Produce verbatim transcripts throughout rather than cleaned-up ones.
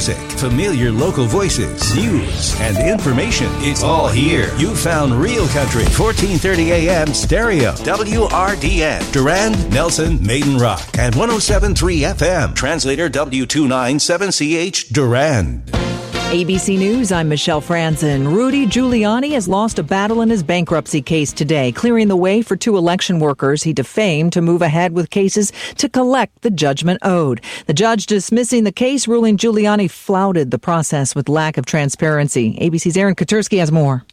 music, familiar local voices, news, and information. It's all here. You found Real Country, fourteen thirty a.m. stereo, W R D N, Durand, Nelson, Maiden Rock, and one oh seven point three F M. Translator W two ninety-seven C H, Durand. A B C News, I'm Michelle Franzen. Rudy Giuliani has lost a battle in his bankruptcy case today, clearing the way for two election workers he defamed to move ahead with cases to collect the judgment owed. The judge dismissing the case, ruling Giuliani flouted the process with lack of transparency. A B C's Aaron Katersky has more.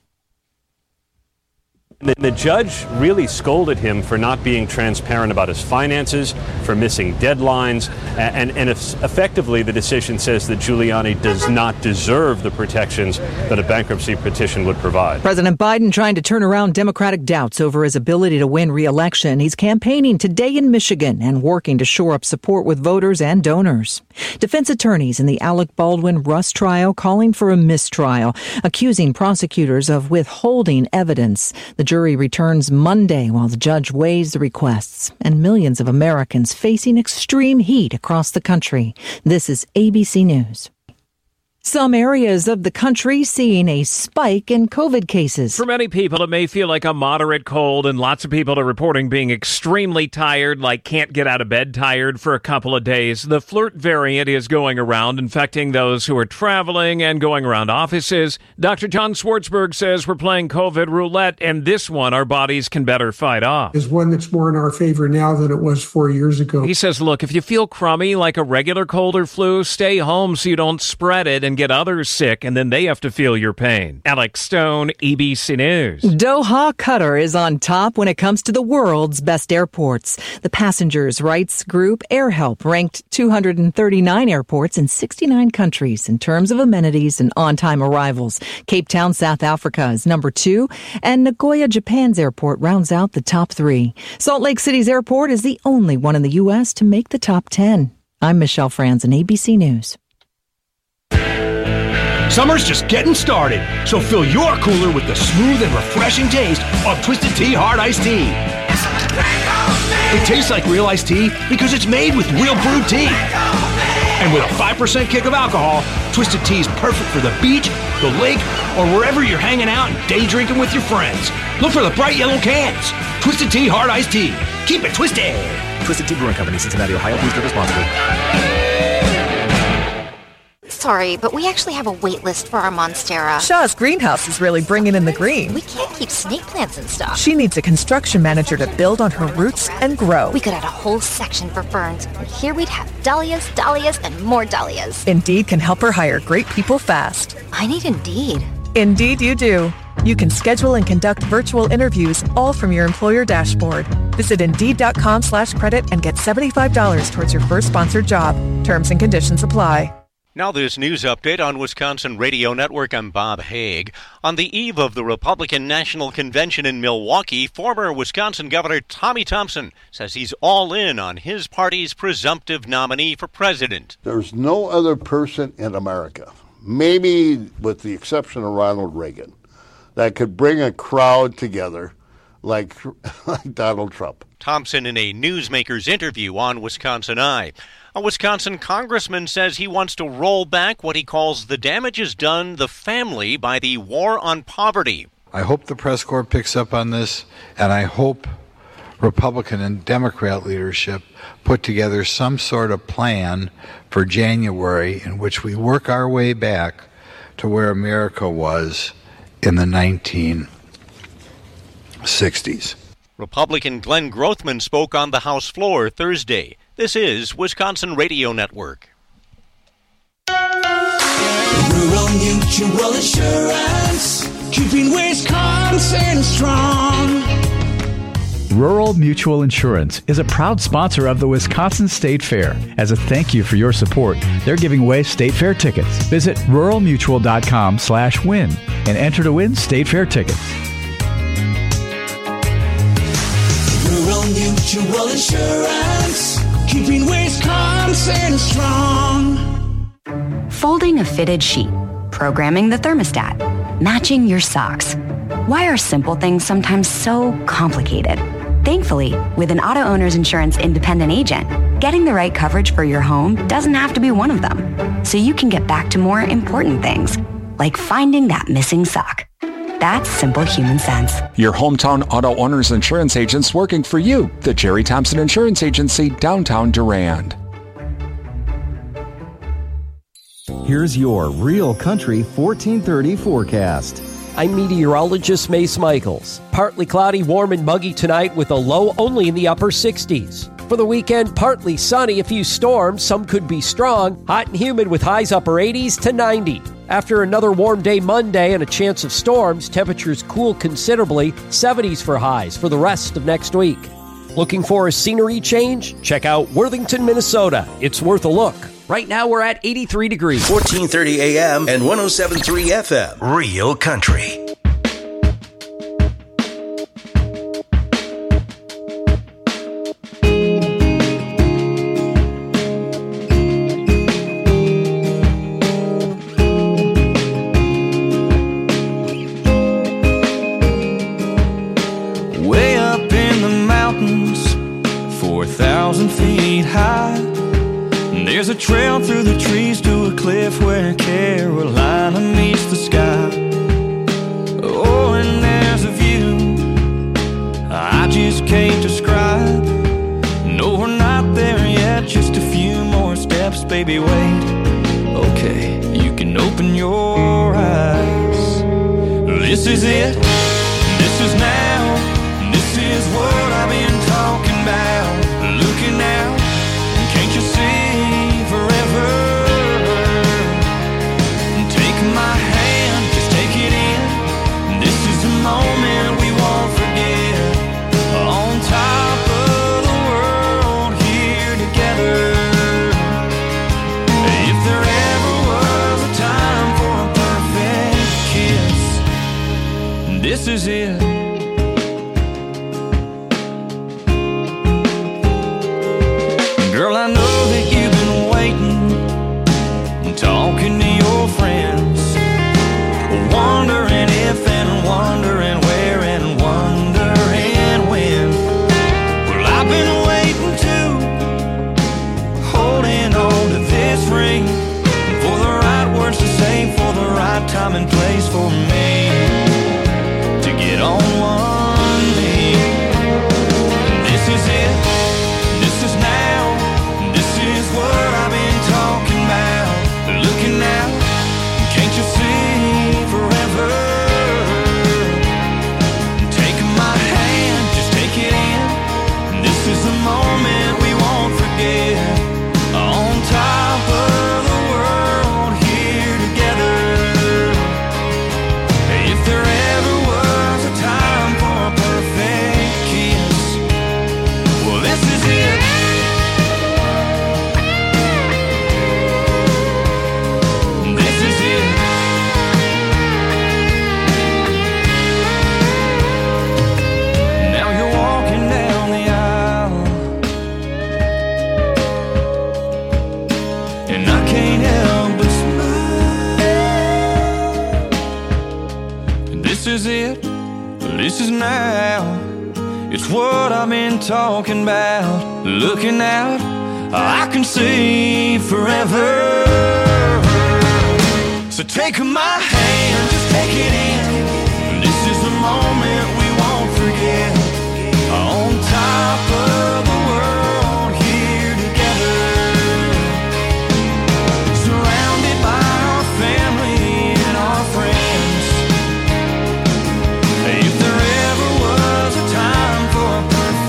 The, the judge really scolded him for not being transparent about his finances, for missing deadlines, and, and if effectively the decision says that Giuliani does not deserve the protections that a bankruptcy petition would provide. President Biden trying to turn around Democratic doubts over his ability to win re-election. He's campaigning today in Michigan and working to shore up support with voters and donors. Defense attorneys in the Alec Baldwin Rust trial calling for a mistrial, accusing prosecutors of withholding evidence. The jury returns Monday while the judge weighs the requests, and millions of Americans facing extreme heat across the country. This is A B C News. Some areas of the country seeing a spike in COVID cases. For many people, it may feel like a moderate cold, and lots of people are reporting being extremely tired, like can't get out of bed tired for a couple of days. The flirt variant is going around, infecting those who are traveling and going around offices. Doctor John Swartzberg says we're playing COVID roulette, and this one our bodies can better fight off. Is one that's more in our favor now than it was four years ago. He says, look, if you feel crummy like a regular cold or flu, stay home so you don't spread it and get others sick, and then they have to feel your pain. Alex Stone, A B C News. Doha, Qatar is on top when it comes to the world's best airports. The passengers' rights group AirHelp ranked two hundred thirty-nine airports in sixty-nine countries in terms of amenities and on-time arrivals. Cape Town, South Africa is number two, and Nagoya, Japan's airport rounds out the top three. Salt Lake City's airport is the only one in the U S to make the top ten. I'm Michelle Franzen, A B C News. Summer's just getting started, so fill your cooler with the smooth and refreshing taste of Twisted Tea Hard Iced Tea. It tastes like real iced tea because it's made with real brewed tea. And with a five percent kick of alcohol, Twisted Tea is perfect for the beach, the lake, or wherever you're hanging out and day drinking with your friends. Look for the bright yellow cans. Twisted Tea Hard Iced Tea. Keep it twisted. Twisted Tea Brewing Company, Cincinnati, Ohio. Please drink responsibly. Sorry, but we actually have a wait list for our Monstera. Shaw's greenhouse is really bringing in the green. We can't keep snake plants in stock. She needs a construction manager to build on her roots and grow. We could add a whole section for ferns, and here we'd have dahlias, dahlias, and more dahlias. Indeed can help her hire great people fast. I need Indeed. Indeed you do. You can schedule and conduct virtual interviews all from your employer dashboard. Visit Indeed.com slash credit and get seventy-five dollars towards your first sponsored job. Terms and conditions apply. Now this news update on Wisconsin Radio Network. I'm Bob Haig. On the eve of the Republican National Convention in Milwaukee, former Wisconsin Governor Tommy Thompson says he's all in on his party's presumptive nominee for president. There's no other person in America, maybe with the exception of Ronald Reagan, that could bring a crowd together like, like Donald Trump. Thompson in a Newsmakers interview on Wisconsin Eye. A Wisconsin congressman says he wants to roll back what he calls the damages done the family by the war on poverty. I hope the press corps picks up on this, and I hope Republican and Democrat leadership put together some sort of plan for January in which we work our way back to where America was in the nineteen sixties. Republican Glenn Grothman spoke on the House floor Thursday. This is Wisconsin Radio Network. Rural Mutual Insurance, keeping Wisconsin strong. Rural Mutual Insurance is a proud sponsor of the Wisconsin State Fair. As a thank you for your support, they're giving away State Fair tickets. Visit rural mutual dot com slash win and enter to win State Fair tickets. Rural Mutual Insurance, keeping Wisconsin strong. Folding a fitted sheet, programming the thermostat, matching your socks. Why are simple things sometimes so complicated? Thankfully, with an auto owner's insurance independent agent, getting the right coverage for your home doesn't have to be one of them. So you can get back to more important things, like finding that missing sock. That's simple human sense. Your hometown auto owner's insurance agents working for you. The Jerry Thompson Insurance Agency, downtown Durand. Here's your Real Country fourteen thirty forecast. I'm meteorologist Mace Michaels. Partly cloudy, warm and muggy tonight with a low only in the upper sixties. For the weekend, partly sunny, a few storms, some could be strong, hot and humid with highs upper eighties to ninety. After another warm day Monday and a chance of storms, temperatures cool considerably, seventies for highs for the rest of next week. Looking for a scenery change? Check out Worthington, Minnesota. It's worth a look. Right now we're at eighty-three degrees. fourteen thirty A M and one oh seven point three F M. Real Country. Way up in the mountains, four thousand feet high, there's a trail through the trees to a cliff where Carolina meets the sky. Oh, and there's a view I just can't describe. No, we're not there yet, just a few more steps, baby, wait. Okay, you can open your eyes. This is it, this is now, this is what I've been talking about. Looking out, can't you see forever? Take my hand, just take it in. This is a moment we won't forget. On top of the world, here together. If there ever was a time for a perfect kiss, this is it. Girl, I know that you've been waiting, talking to your friends, wondering if and wondering where and wondering when. Well, I've been waiting too, holding on to this ring, for the right words to say, for the right time and place for me to get on one knee. This is it, this is now. What I've been talking about. Looking out, can't you see forever? Take my hand, just take it in. This is a moment we won't forget. On top of the world, here together. If there ever was a time for a perfect kiss, well, this is it. This is it, this is now. It's what I've been talking about. Looking out, I can see forever. So take my hand, just take it in. This is the moment we won't forget. On top of the world, here together. Surrounded by our family and our friends. If there ever was a time for a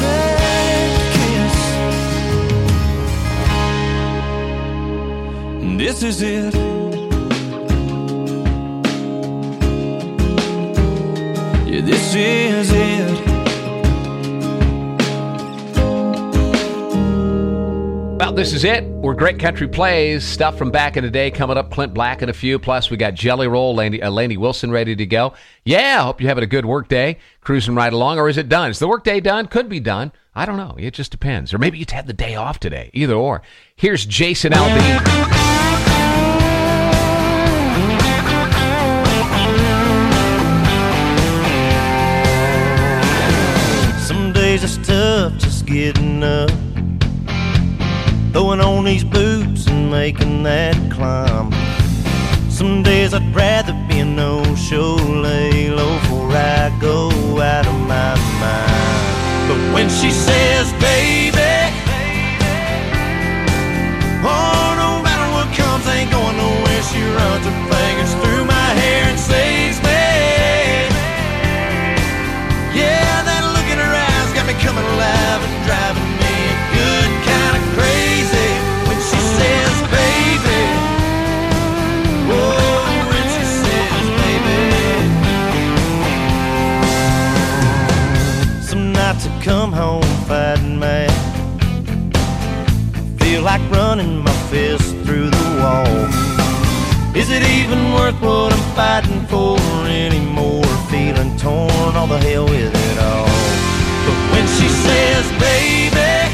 perfect kiss, this is it. Yeah, this is it. Well, this is it. We're Great Country Plays. Stuff from back in the day coming up. Clint Black and a few. Plus, we got Jelly Roll, Laney, uh, Laney Wilson ready to go. Yeah, hope you're having a good work day. Cruising right along. Or is it done? Is the work day done? Could be done. I don't know. It just depends. Or maybe you had the day off today. Either or. Here's Jason Aldean. Some days I stay throwing on these boots and making that climb. Some days I'd rather be a no-show, lay low before I go out of my mind. But when she says, baby, oh, no matter what comes, I ain't going nowhere. She runs her fingers through my hair and saves me. Yeah, that look in her eyes got me coming alive and driving me good kind of crazy. When she says, baby, oh, when she says, baby. Some nights I come home fighting mad, feel like running my fist through the wall. Is it even worth what I'm fighting for anymore? Feeling torn, all the hell with it all. But when she says, baby,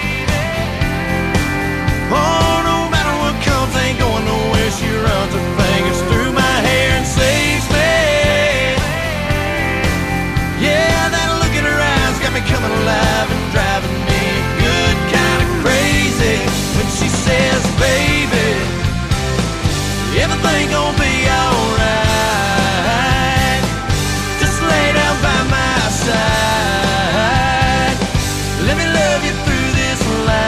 oh, no matter what comes, I ain't going nowhere. She runs her fingers through my hair and saves me. Yeah, that look in her eyes got me coming alive and driving me good kind of crazy. When she says, baby, everything gon' be alright. Just lay down by my side. Let me love you through this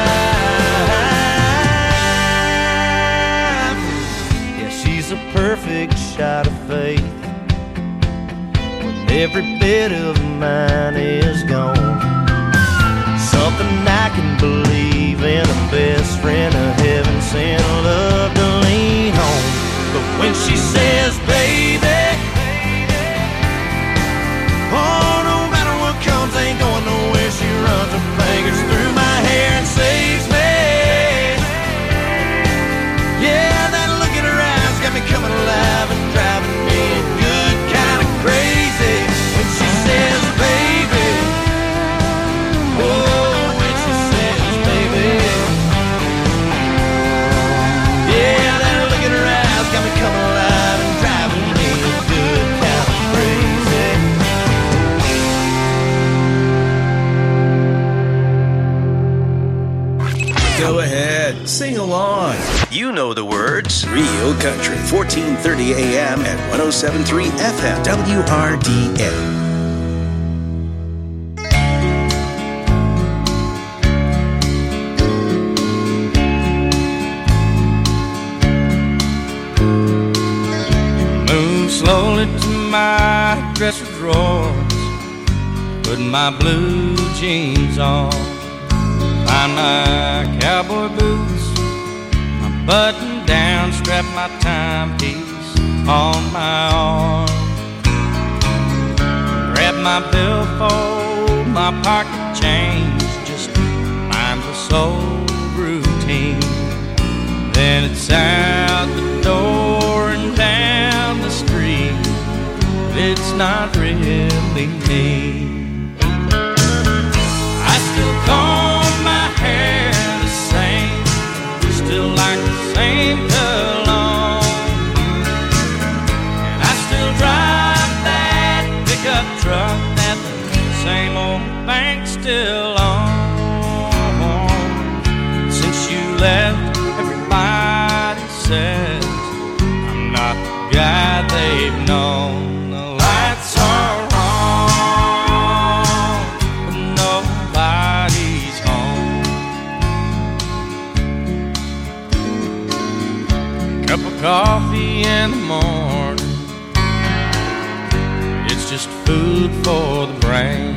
life. Yeah, she's a perfect shot of faith. When every bit of mine is gone, something I can believe in, a best friend, a heaven sent love to lean on. But when she says, baby, oh, no matter what comes, I ain't going nowhere. She runs her fingers through my hair and saves me. Yeah, that look in her eyes got me coming alive and driving me good kind of crazy. When she says, baby, oh, coming alive and driving me good kind of crazy. Go ahead, sing along. You know the words. Real Country, fourteen thirty A M and one oh seven point three F M, W R D A. Slowly to my dresser drawers, put my blue jeans on, find my cowboy boots, my button down, strap my timepiece on my arm, grab my billfold, my pocket change, just mindless old routine. Then it's out the door and down the street. It's not really me. I still comb my hair the same, still like the same cologne, and I still drive that pickup truck that the same old bank still owns. Since you left, everybody says I'm not the guy they've known. The lights are on, but nobody's home. Cup of coffee in the morning, it's just food for the brain.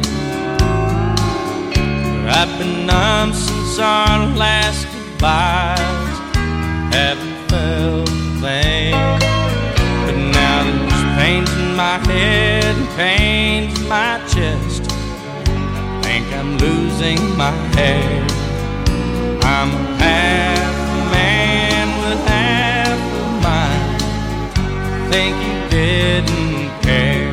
But I've been numb since our last goodbyes, haven't felt a thing. But now there's pains in my head and pains in my chest. I think I'm losing my hair. I'm a half man with half of mine. I think you didn't care.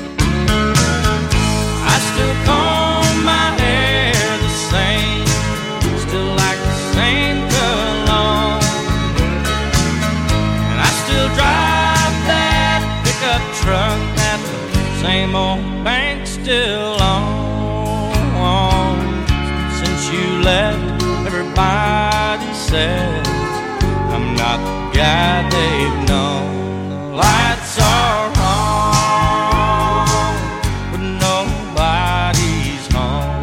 I still comb my hair the same, still like the same cologne, and I still drive that pickup truck that the same old bank still owns. Since you left, everybody says I'm not the guy they've known. The lights are on, but nobody's home.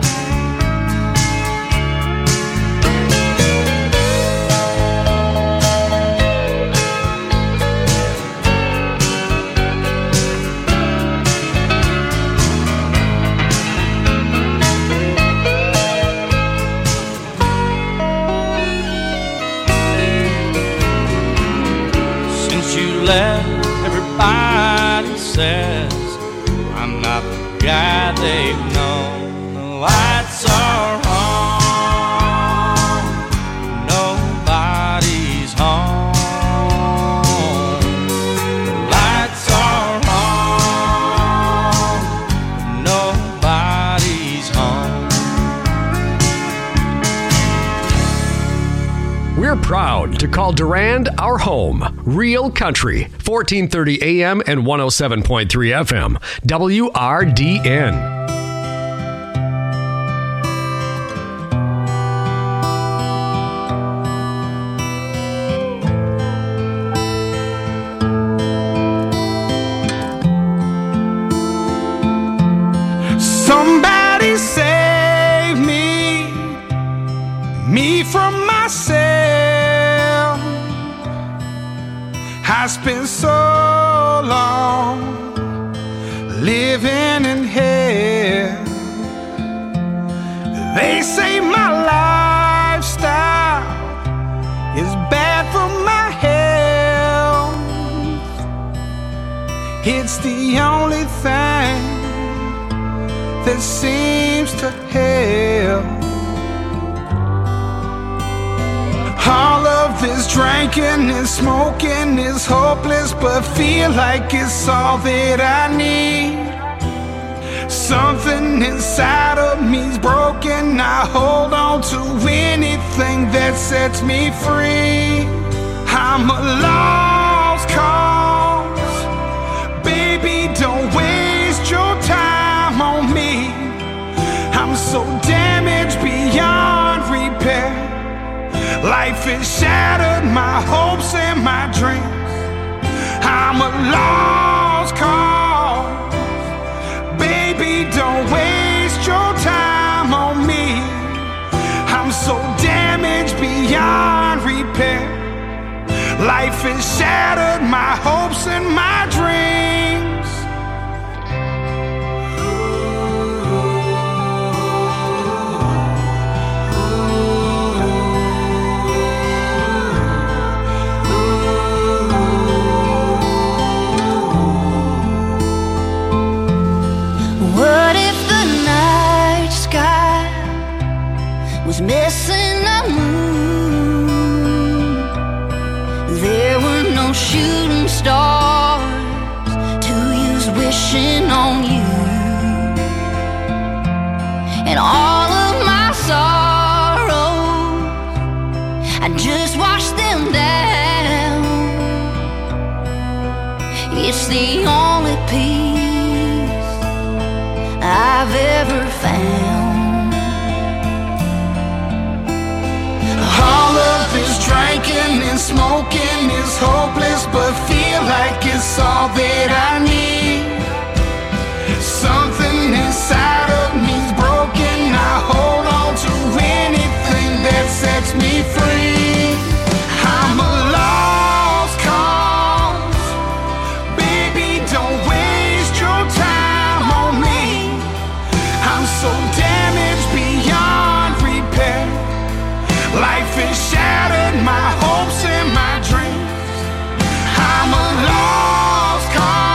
Left, everybody says I'm not the guy they've known. The lights are on, nobody's home. The lights are on, nobody's home. We're proud to call Durand our home. Real Country, fourteen thirty A M and one oh seven point three F M, W R D N. Somebody save me, me from myself. I spent so long living in hell. They say my lifestyle is bad for my health. It's the only thing that seems to help. All of this drinking and smoking is hopeless, but feel like it's all that I need. Something inside of me's broken. I hold on to anything that sets me free. I'm a lost cause. Baby, don't waste your time on me. I'm so damaged beyond repair. Life has shattered my hopes and my dreams. I'm a lost cause. Baby, don't waste your time on me. I'm so damaged beyond repair. Life has shattered my hopes and my dreams. What if the night sky was missing a moon? There were no shooting stars to use wishing on you. And all of my sorrows, I just washed them down. It's the only peace I've ever found. All of this drinking and smoking is hopeless, but feel like it's all that I need. Something inside of me's broken. I hold on to anything that sets me free. I'm a lost cause. Baby, don't waste your time on me. I'm so damaged beyond repair. Life has shattered my hopes and my dreams. I'm a lost cause.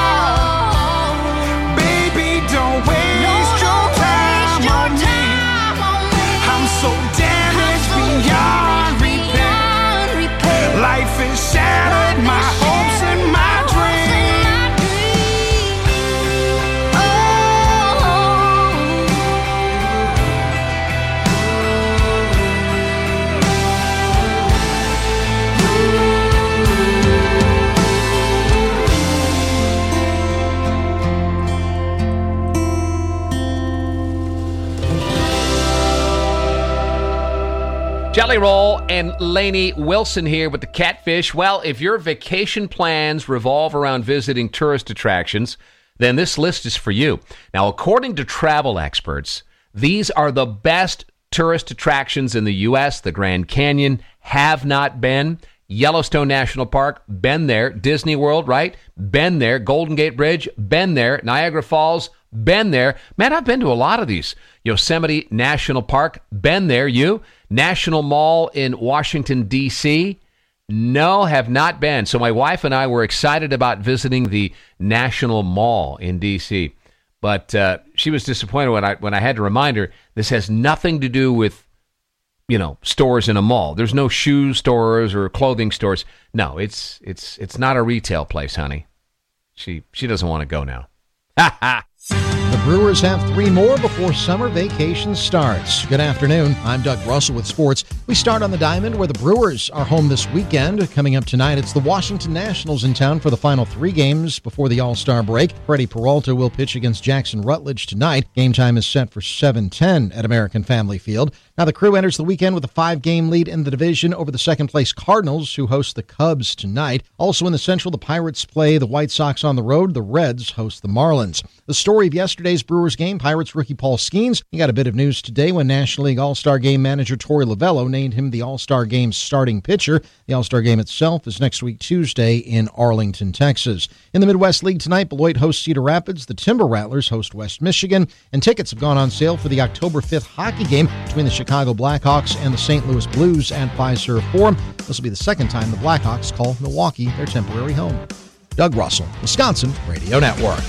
Jelly Roll and Lainey Wilson here with the Catfish. Well, if your vacation plans revolve around visiting tourist attractions, then this list is for you. Now, according to travel experts, these are the best tourist attractions in the U S. The Grand Canyon, have not been. Yellowstone National Park, been there. Disney World, right? Been there. Golden Gate Bridge, been there. Niagara Falls, been there. Man, I've been to a lot of these. Yosemite National Park, been there. You? National Mall in Washington, D C? No, have not been. So my wife and I were excited about visiting the National Mall in D C, but uh, she was disappointed when I when I had to remind her this has nothing to do with, you know, stores in a mall. There's no shoe stores or clothing stores. No, it's it's it's not a retail place, honey. She she doesn't want to go now. Ha ha. The Brewers have three more before summer vacation starts. Good afternoon. I'm Doug Russell with sports. We start on the Diamond, where the Brewers are home this weekend. Coming up tonight, it's the Washington Nationals in town for the final three games before the All-Star break. Freddie Peralta will pitch against Jackson Rutledge tonight. Game time is set for seven ten at American Family Field. Now, the Crew enters the weekend with a five-game lead in the division over the second-place Cardinals, who host the Cubs tonight. Also in the Central, the Pirates play the White Sox on the road. The Reds host the Marlins. The story of yesterday's Brewers game, Pirates rookie Paul Skeens. He got a bit of news today when National League All-Star Game manager Torey Lovello named him the All-Star Game's starting pitcher. The All-Star Game itself is next week Tuesday in Arlington, Texas. In the Midwest League tonight, Beloit hosts Cedar Rapids. The Timber Rattlers host West Michigan. And tickets have gone on sale for the October fifth hockey game between the Chicago Blackhawks and the Saint Louis Blues at Fiserv Forum. This will be the second time the Blackhawks call Milwaukee their temporary home. Doug Russell, Wisconsin Radio Network.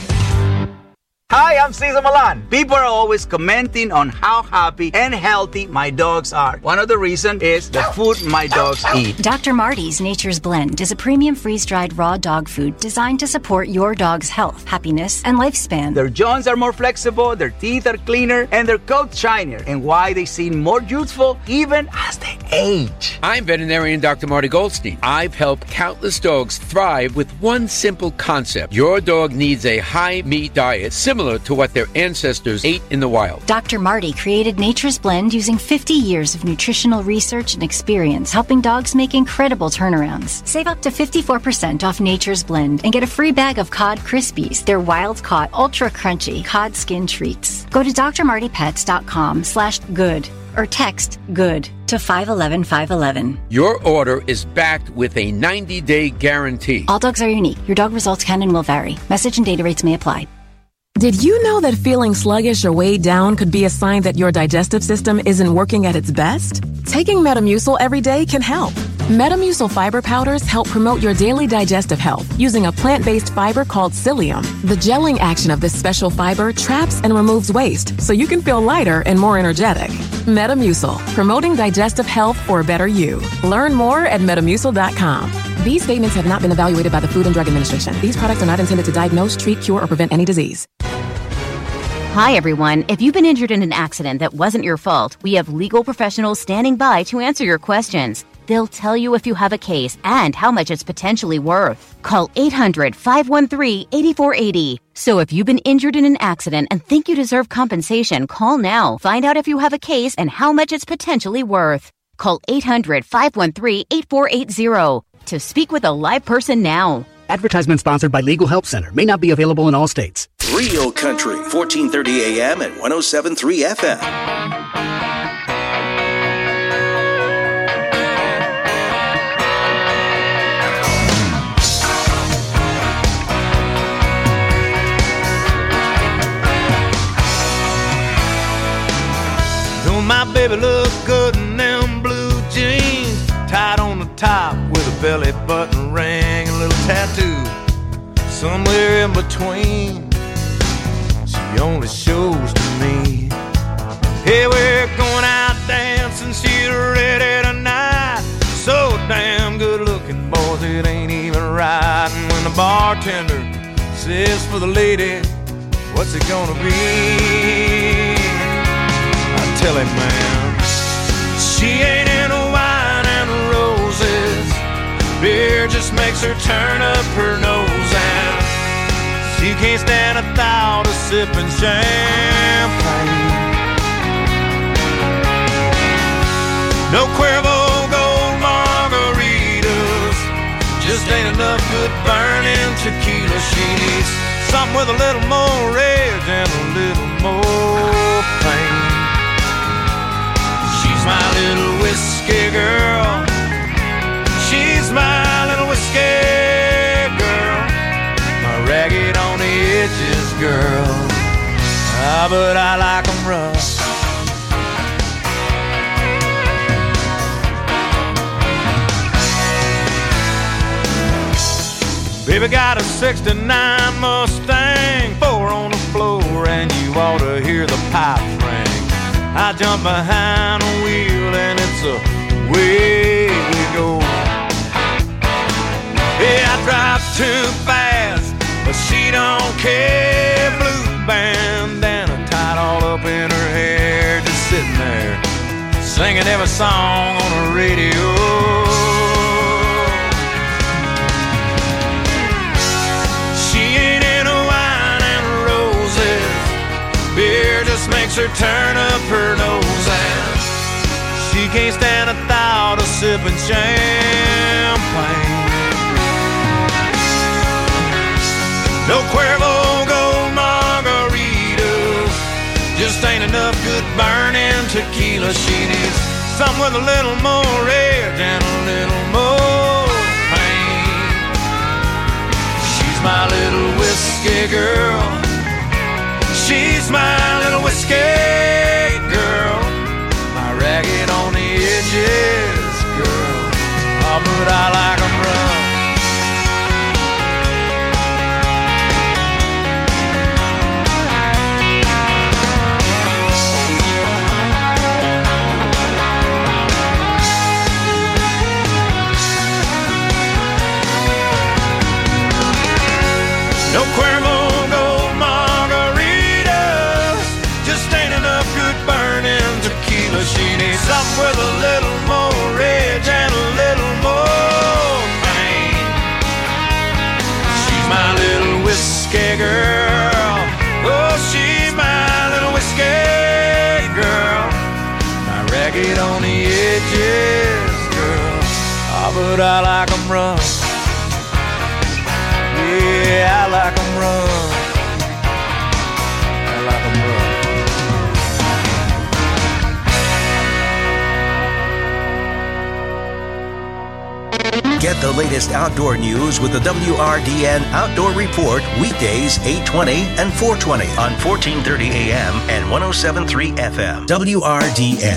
Hi, I'm Cesar Milan. People are always commenting on how happy and healthy my dogs are. One of the reasons is the food my dogs eat. Doctor Marty's Nature's Blend is a premium freeze-dried raw dog food designed to support your dog's health, happiness, and lifespan. Their jaws are more flexible, their teeth are cleaner, and their coats shinier, and why they seem more youthful even as they age. I'm veterinarian Doctor Marty Goldstein. I've helped countless dogs thrive with one simple concept. Your dog needs a high-meat diet similar to what their ancestors ate in the wild. Doctor Marty created Nature's Blend using fifty years of nutritional research and experience, helping dogs make incredible turnarounds. Save up to fifty-four percent off Nature's Blend and get a free bag of Cod Krispies, their wild-caught, ultra-crunchy cod skin treats. Go to drmartypets.com slash good or text GOOD to five one one five one one. Your order is backed with a ninety-day guarantee. All dogs are unique. Your dog results can and will vary. Message and data rates may apply. Did you know that feeling sluggish or weighed down could be a sign that your digestive system isn't working at its best? Taking Metamucil every day can help. Metamucil fiber powders help promote your daily digestive health using a plant-based fiber called psyllium. The gelling action of this special fiber traps and removes waste so you can feel lighter and more energetic. Metamucil, promoting digestive health for a better you. Learn more at metamucil dot com. These statements have not been evaluated by the Food and Drug Administration. These products are not intended to diagnose, treat, cure, or prevent any disease. Hi, everyone. If you've been injured in an accident that wasn't your fault, we have legal professionals standing by to answer your questions. They'll tell you if you have a case and how much it's potentially worth. Call eight hundred, five one three, eight four eight zero. So if you've been injured in an accident and think you deserve compensation, call now. Find out if you have a case and how much it's potentially worth. Call eight hundred, five one three, eight four eight zero to speak with a live person now. Advertisement sponsored by Legal Help Center. May not be available in all states. Real Country, fourteen thirty A M and one oh seven point three F M. Don't my baby look good in them blue jeans, tied on the top with a belly button ring and a little tattoo somewhere in between. She only shows to me. Hey, we're going out dancing, she's ready tonight. So damn good looking, boys, it ain't even right. And when the bartender says for the lady, what's it gonna be? I tell him, man, she ain't into wine and roses. Beer just makes her turn up her nose, and she can't stand a thought of sipping champagne. No Cuervo just ain't enough good burning tequila. She needs something with a little more rage and a little more pain. She's my little whiskey girl. She's my little whiskey girl. My ragged on the edges girl. Ah, but I like 'em rough. Baby got a sixty-nine Mustang, four on the floor, and you ought to hear the pipes ring. I jump behind the wheel and it's away we go. Yeah, I drive too fast, but she don't care. Blue bandana tied all up in her hair, just sitting there singing every song on the radio. Beer just makes her turn up her nose, and she can't stand the thought of sipping champagne. No Cuervo Gold margaritas, just ain't enough good burning tequila. She needs something with a little more rage and a little more pain. She's my little whiskey girl. She's my little whiskey girl. My ragged on the edges girl. Oh, but I like 'em rough. No Cuervo Gold margaritas, just ain't enough good burning tequila. She needs something with a little more rage and a little more pain. She's my little whiskey girl. Oh, she's my little whiskey girl. My ragged on the edges girl. Oh, but I like 'em rough. Yeah, I like 'em rough. I like 'em rough. Get the latest outdoor news with the W R D N Outdoor Report weekdays eight twenty and four twenty on fourteen thirty A M and one oh seven point three F M. W R D N.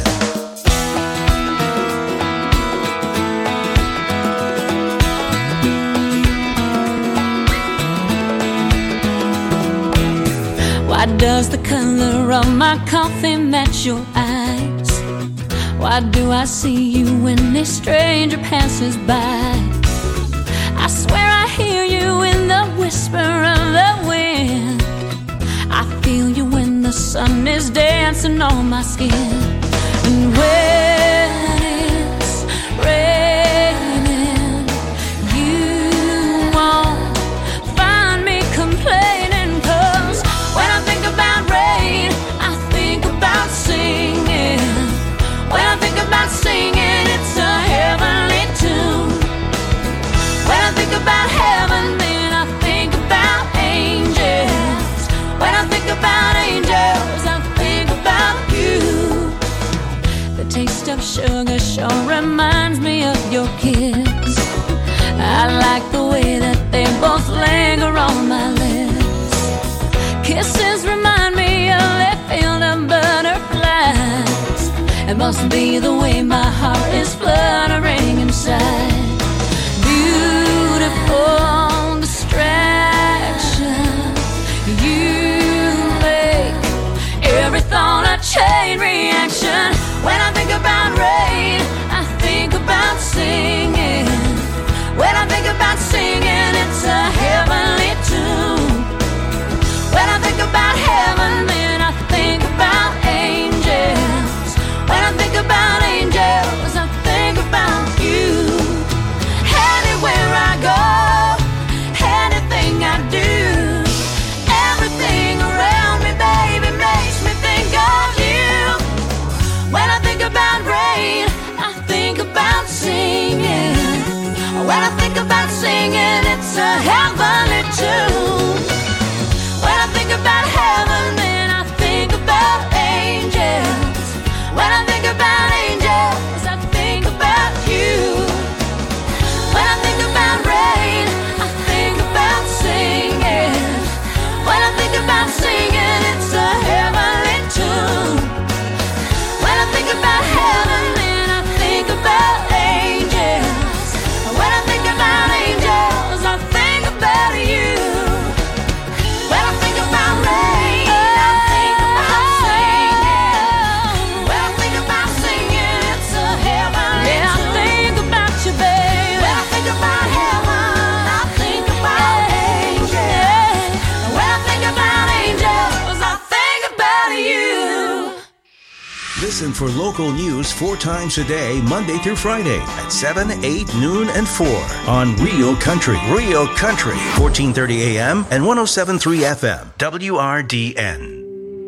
Why does the color of my coffee match your eyes? Why do I see you when a stranger passes by? I swear I hear you in the whisper of the wind. I feel you when the sun is dancing on my skin. And when it's raining, you won't find me complaining. 'Cause when I think about rain, I think about singing. When I think about singing, it's a heavenly tune. When I think about heaven, then I think about angels. When I think about angels, I think about you. The taste of sugar sure reminds me of your kiss. I like the way that they both linger on my lips. Kisses remind me of that field of butterflies. It must be the way my heart is fluttering inside. Beautiful distraction. You make every thought a chain reaction. When I think about rain, I think about singing. When I think about singing, it's a heavenly tune. When I think about heaven, then I think about angels. When I think about angels, I think about you. Listen for local news four times a day, Monday through Friday at seven, eight, noon, and four on Real Country. Real Country, fourteen thirty A M and one oh seven point three F M, W R D N.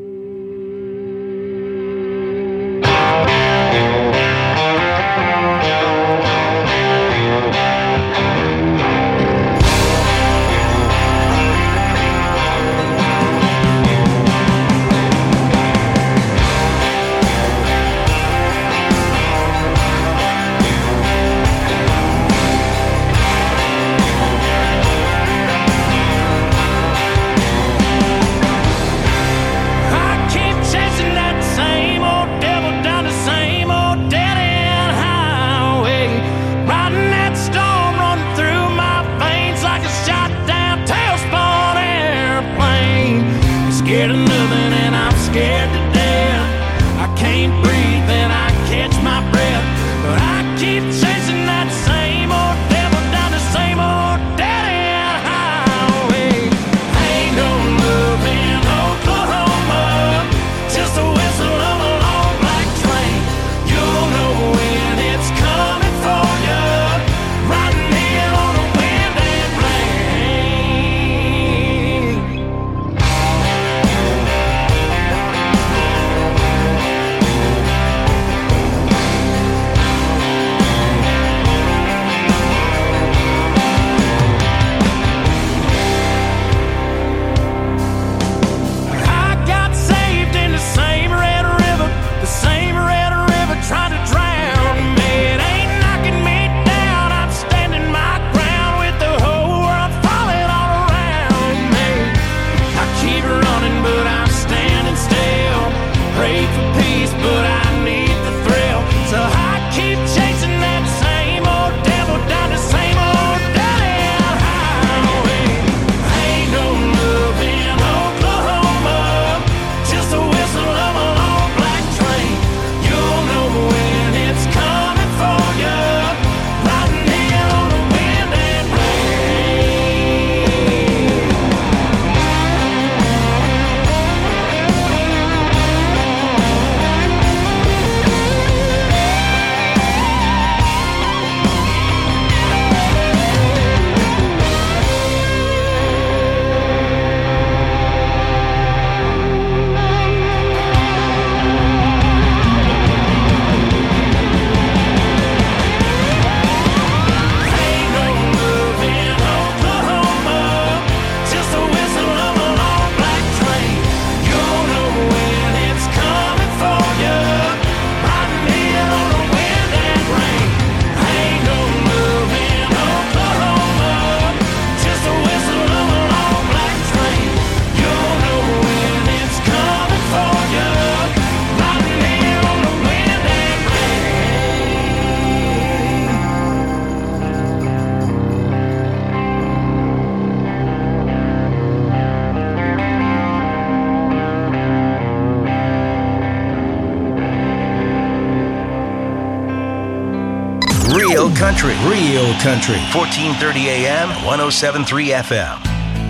Country, Real Country, fourteen thirty A M, one oh seven point three F M.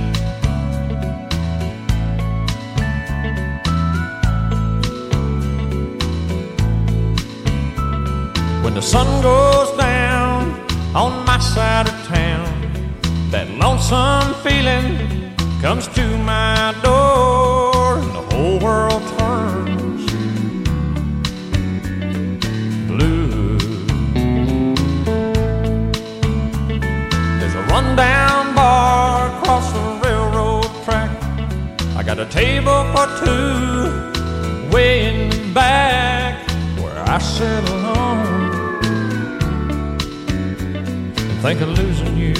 When the sun goes down on my side of town, that lonesome feeling comes to my door, and the whole world turns blue. Rundown bar across the railroad track. I got a table for two way in the back where I sit alone and think of losing you.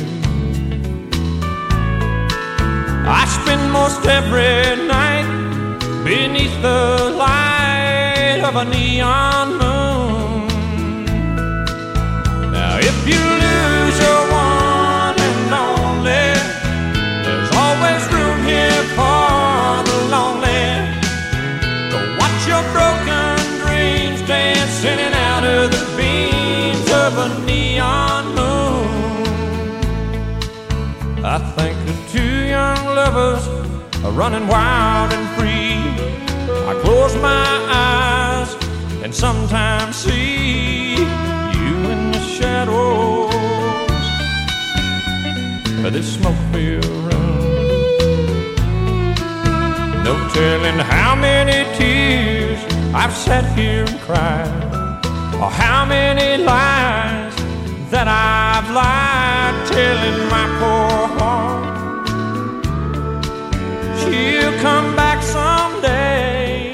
I spend most every night beneath the light of a neon moon. Now if you lose your one, there's always room here for the lonely. Go watch your broken dreams dancing out of the beams of a neon moon. I think of two young lovers are running wild and free. I close my eyes and sometimes see you in the shadows of this smoke-filled room. No telling how many tears I've sat here and cried, or how many lies that I've lied, telling my poor heart she'll come back someday.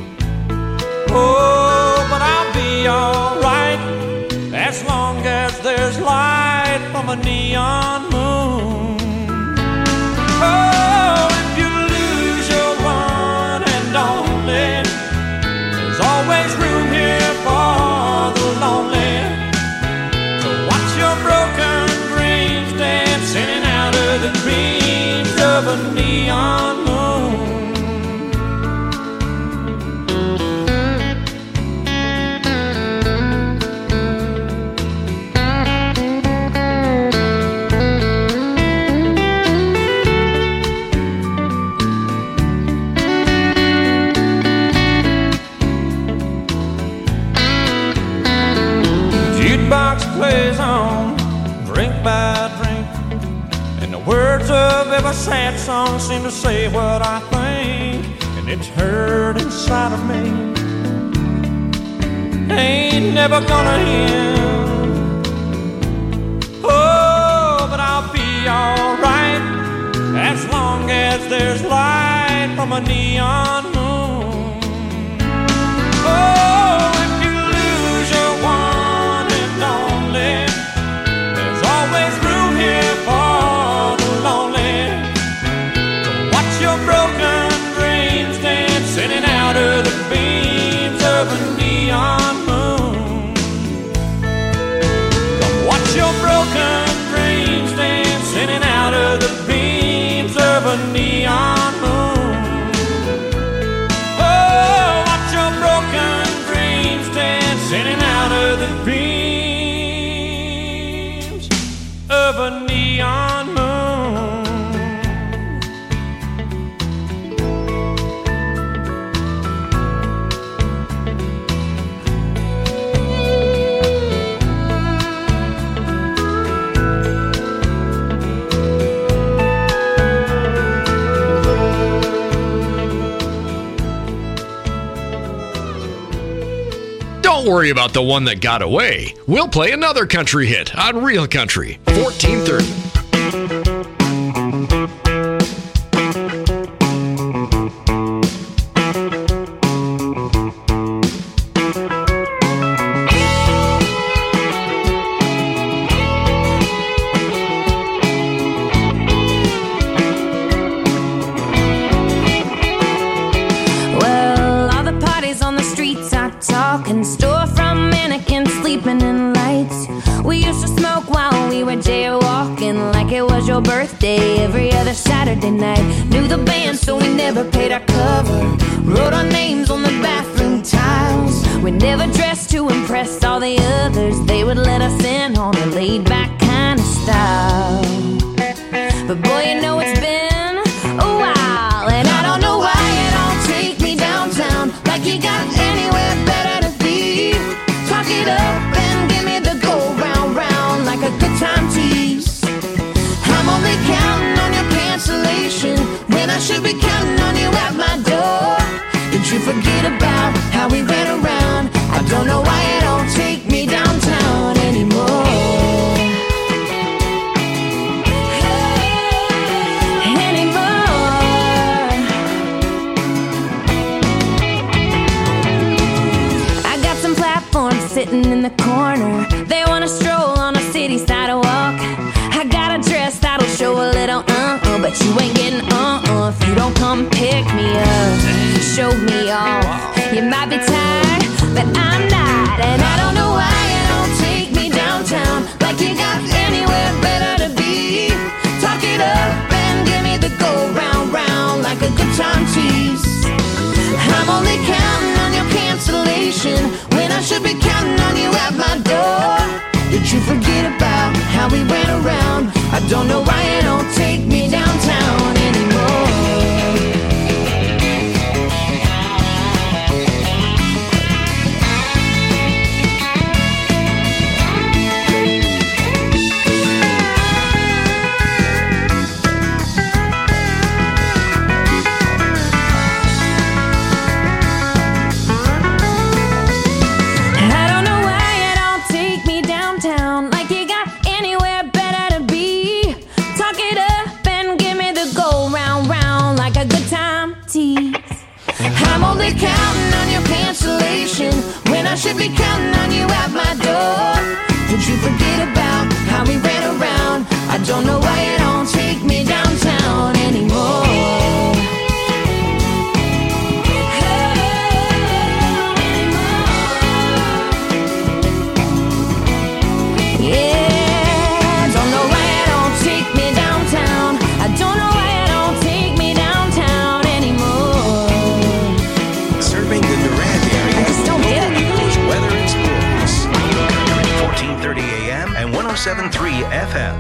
Oh, but I'll be alright as long as there's light from a neon moon. Oh, if you lose your one and only, there's always room here for the lonely to watch your broken dreams dancing out of the dreams of a neon moon. Jukebox plays on, drink by drink, and the words of every sad song seem to say what I think, and it's heard inside of me. Ain't never gonna end. Oh, but I'll be alright as long as there's light from a neon moon. Oh, if you lose your one and only, there's always room here for the lonely to watch your broken dreams dancing in and out of the beams of a neon moon. Come watch your broken dreams dancing in and out of the beams of a neon moon. Oh, watch your broken dreams dancing in and out of the beams of a neon moon. Don't worry about the one that got away. We'll play another country hit on Real Country, fourteen thirty. Well, all the parties on the streets are talking, storefront mannequins sleeping in lights. We used to smoke while we were jaywalking, like it was your birthday every other Saturday night. Knew the band, so we never paid our cover. Wrote our names on the bathroom tiles. We never dressed to impress all the others. They would let us in on a laid-back kind of style. But boy, you know it's been a while, and I don't know why you don't take me downtown, like you got anywhere better to be. Talk it up and give me the go round round like a good time tease. I'm only counting on your cancellation when I should be counting on you at my door. Did you forget about how we ran around? I don't know why you don't take me downtown anymore. Sitting in the corner, they wanna stroll on a city sidewalk. I got a dress that'll show a little uh-uh, but you ain't getting uh-uh if you don't come pick me up, show me off. You might be tired, but I'm not, and I don't know why you don't take me downtown, like you got anywhere better to be. Talk it up and give me the go round round like a good time tease. I'm only counting on your cancellation when I should be counting on you at my door. Did you forget about how we ran around? I don't know why you don't take me downtown anymore.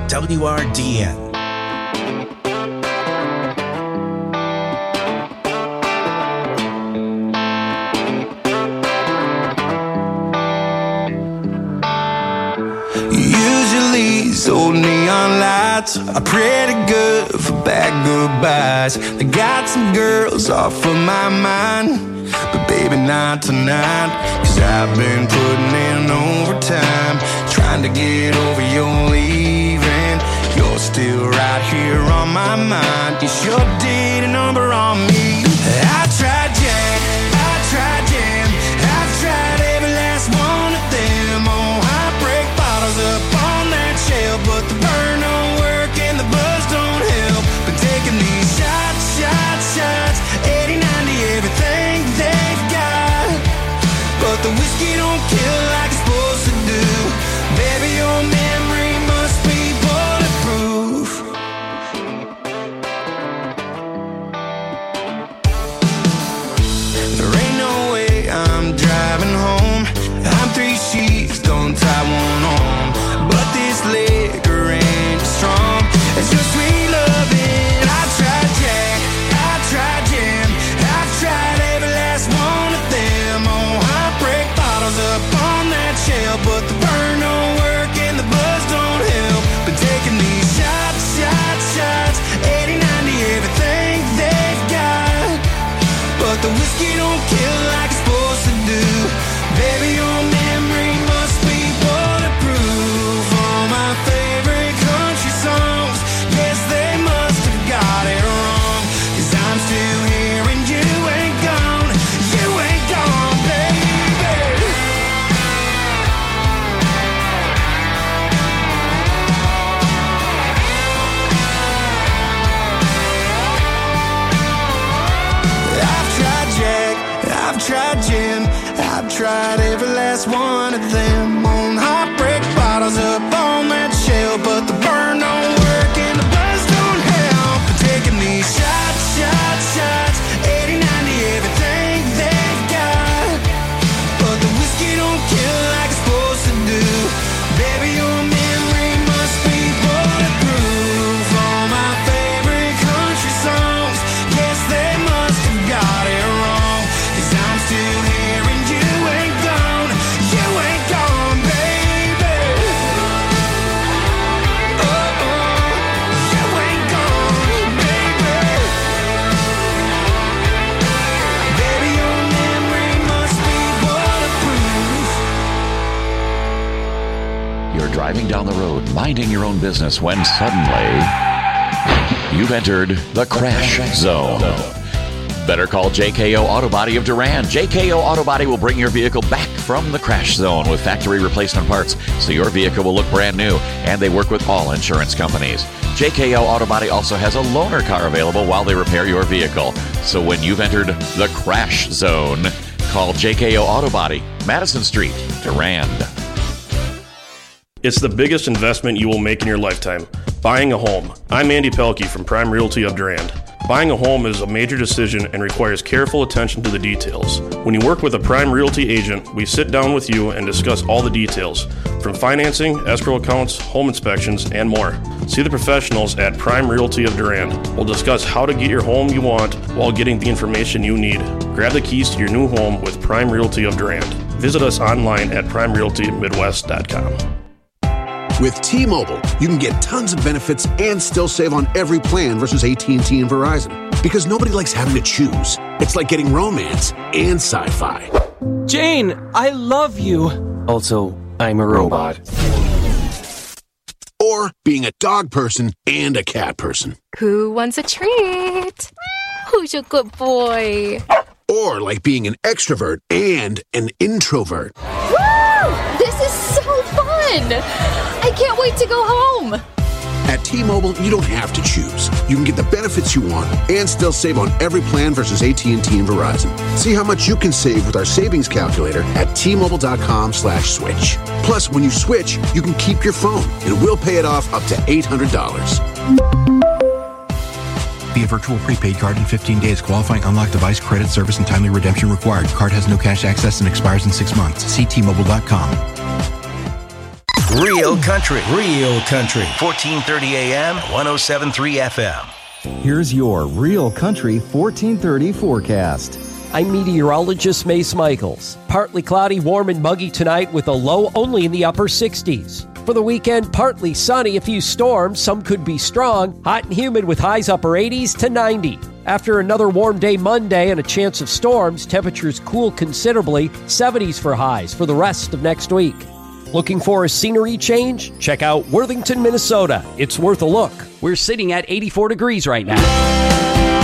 W R D N. Usually these old neon lights are pretty good for bad goodbyes. I got some girls off of my mind, but baby not tonight. Cause I've been putting in overtime, trying to get over your leaving. You're still right here on my mind. You sure did a number on me. I tried Jack, I tried Jam, I've tried every last one of them. Oh, heartbreak bottles up on that shelf, but the burn don't work and the buzz don't help. Been taking these shots, shots, shots, eighty, ninety, everything they've got, but the whiskey don't kill like it's supposed to do. Baby, your memory must be bulletproof. There ain't no way I'm driving home. I'm three sheets, don't tie one on, but this liquor ain't strong. It's your sweet loving. I tried Jack, I tried Jam, I've tried every last one of them. Oh, heartbreak bottles up on that shelf, but the burn don't work and the buzz don't help. Been taking these shots, shots, shots, eighty, ninety, everything they've got, but the whiskey don't kill like it's supposed to do. Baby, your memory must be bulletproof. All my favorite country songs, yes, they must have got it wrong. Cause I'm still here and you ain't gone. You ain't gone, baby. I've tried Jack, I've tried Jim, I've tried every last one of them. On heartbreak bottles up on that shelf, but the burn don't work and the buzz don't help. Been taking these shots, shots, shots, eighty, ninety, everything they've got, but the whiskey don't kill like it's supposed to do. Baby, your memory must be bulletproof. All my favorite country songs, yes, they must have got it wrong. Cause I'm still here and you ain't gone. You ain't gone, baby. Oh, oh, you ain't gone, baby. Baby, your memory must be bulletproof. You're driving down the road, minding your own business, when suddenly you've entered the crash zone. Better call J K O Auto Body of Durand. J K O Auto Body will bring your vehicle back from the crash zone with factory replacement parts, so your vehicle will look brand new, and they work with all insurance companies. J K O Auto Body also has a loaner car available while they repair your vehicle. So when you've entered the crash zone, call J K O Auto Body, Madison Street, Durand. It's the biggest investment you will make in your lifetime, buying a home. I'm Andy Pelkey from Prime Realty of Durand. Buying a home is a major decision and requires careful attention to the details. When you work with a Prime Realty agent, we sit down with you and discuss all the details, from financing, escrow accounts, home inspections, and more. See the professionals at Prime Realty of Durand. We'll discuss how to get your home you want while getting the information you need. Grab the keys to your new home with Prime Realty of Durand. Visit us online at prime realty midwest dot com. With T-Mobile, you can get tons of benefits and still save on every plan versus A T and T and Verizon. Because nobody likes having to choose. It's like getting romance and sci-fi. Jane, I love you. Also, I'm a robot. Or being a dog person and a cat person. Who wants a treat? Who's a good boy? Or like being an extrovert and an introvert. Woo! This is so fun! I can't wait to go home! At T-Mobile, you don't have to choose. You can get the benefits you want and still save on every plan versus A T and T and Verizon. See how much you can save with our savings calculator at T-Mobile.com slash switch. Plus, when you switch, you can keep your phone, and we'll pay it off up to eight hundred dollars. Via virtual prepaid card in fifteen days. Qualifying unlocked device, credit, service, and timely redemption required. Card has no cash access and expires in six months. See T Mobile dot com. Real country. Real country. fourteen thirty A M, one oh seven point three F M. Here's your Real Country fourteen thirty forecast. I'm meteorologist Mace Michaels. Partly cloudy, warm and muggy tonight with a low only in the upper sixties. For the weekend, partly sunny, a few storms, some could be strong, hot and humid with highs upper eighties to ninety. After another warm day Monday and a chance of storms, temperatures cool considerably, seventies for highs for the rest of next week. Looking for a scenery change? Check out Worthington, Minnesota. It's worth a look. We're sitting at eighty-four degrees right now.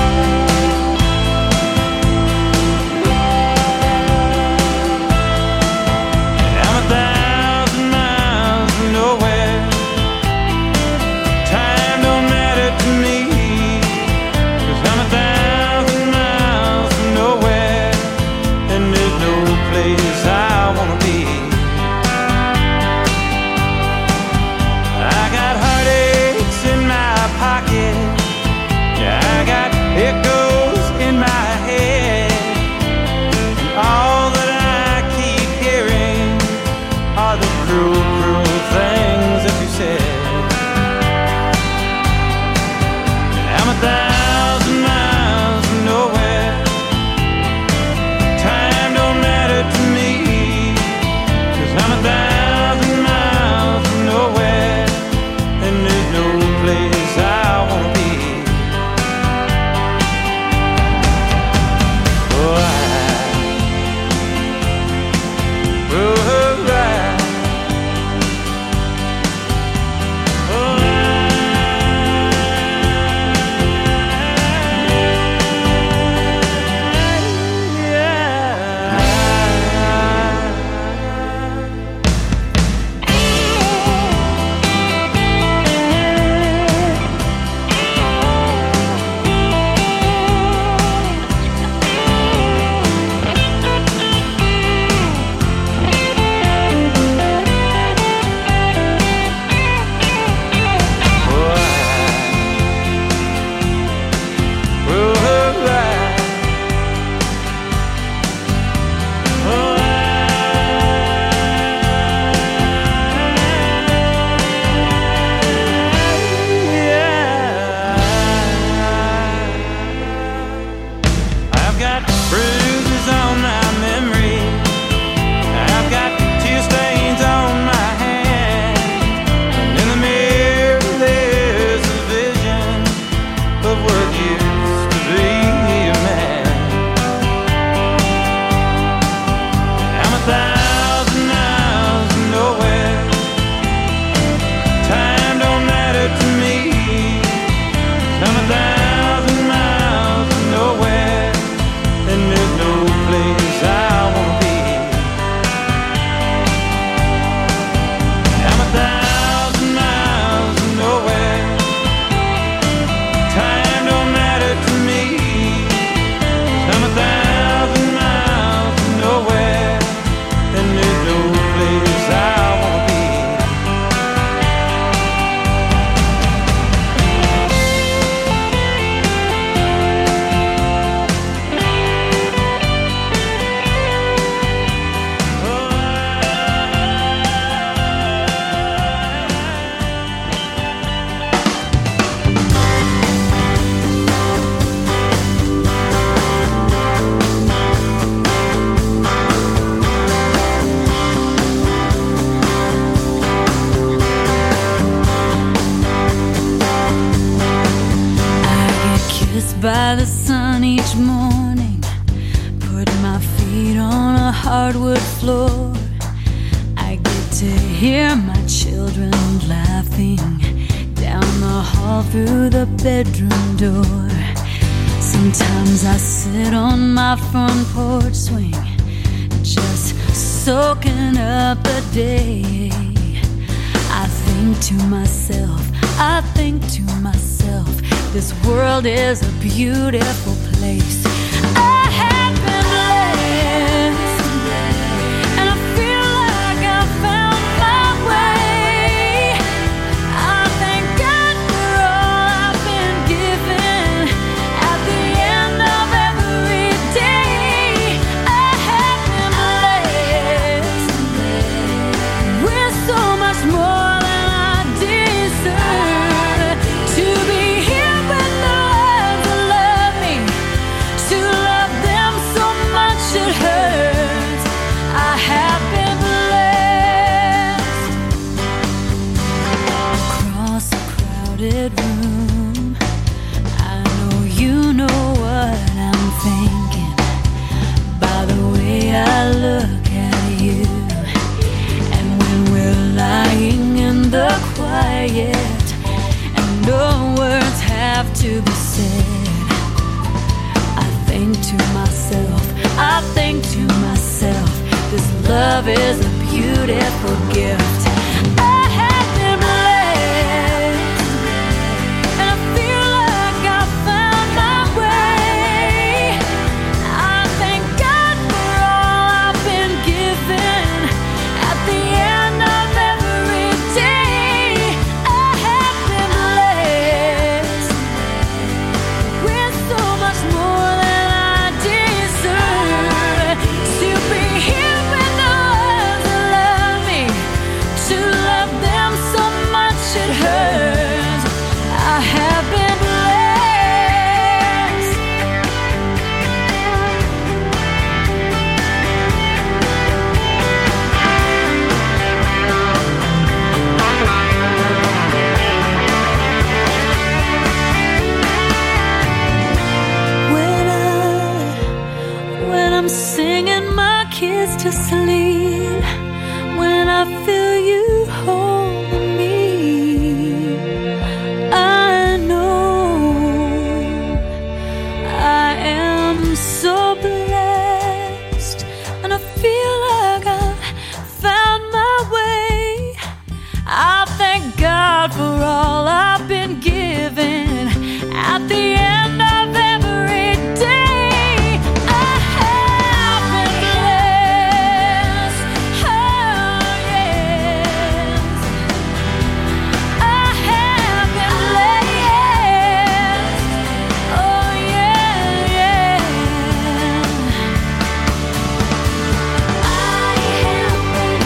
By the sun each morning, put my feet on a hardwood floor. I get to hear my children laughing down the hall through the bedroom door. Sometimes I sit on my front porch swing, just soaking up the day. I think to myself, I think to myself, this world is a beautiful place. I have been blessed, and I feel like I found my way. I thank God for all I've been given at the end of every day. I have been blessed with so much more to sleep when I feel you holding me. I know I am so blessed, and I feel like I've found my way. I thank God for all I've been given at the end of every day. I have been blessed, oh yes. I have been blessed, oh yeah, yeah. I have been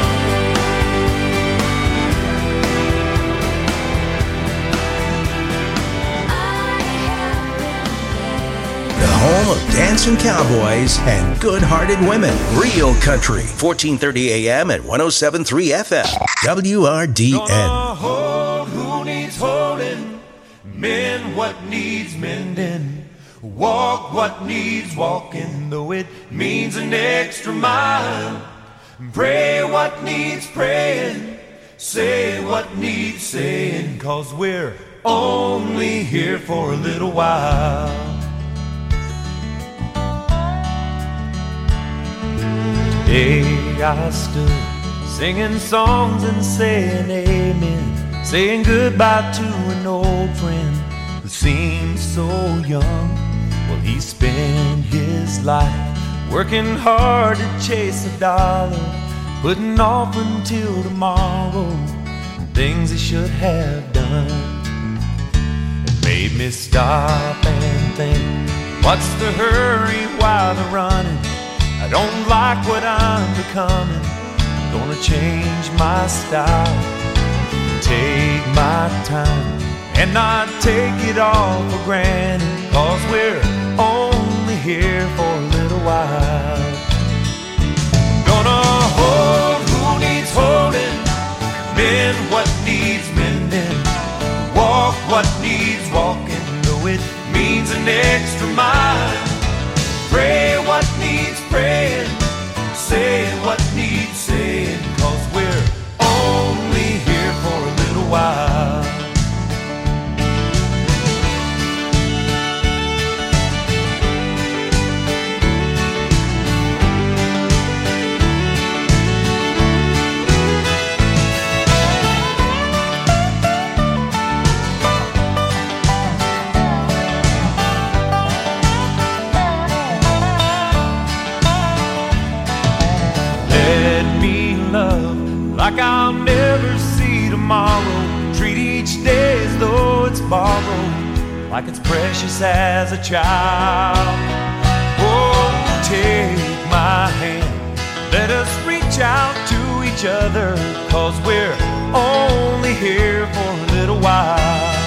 The home of dancing cowboys and good-hearted women. Real Country, fourteen thirty A M and one oh seven point three F M. W R D N. Gonna hold who needs holding, mend what needs mending, walk what needs walking, though it means an extra mile. Pray what needs praying, say what needs saying, 'cause we're only here for a little while. Today I stood singing songs and saying amen, saying goodbye to an old friend who seemed so young. Well, he spent his life working hard to chase a dollar, putting off until tomorrow things he should have done. It made me stop and think, what's the hurry while they're running? I don't like what I'm becoming. I'm gonna change my style, take my time, and not take it all for granted, 'cause we're only here for a little while. Gonna hold who needs holding, mend what needs mending, walk what needs walking, though it means an extra mile. Pray what needs praying, say what needs saying, 'cause we're only here for a little while. Like I'll never see tomorrow, treat each day as though it's borrowed, like it's precious as a child. Oh, take my hand, let us reach out to each other, 'cause we're only here for a little while.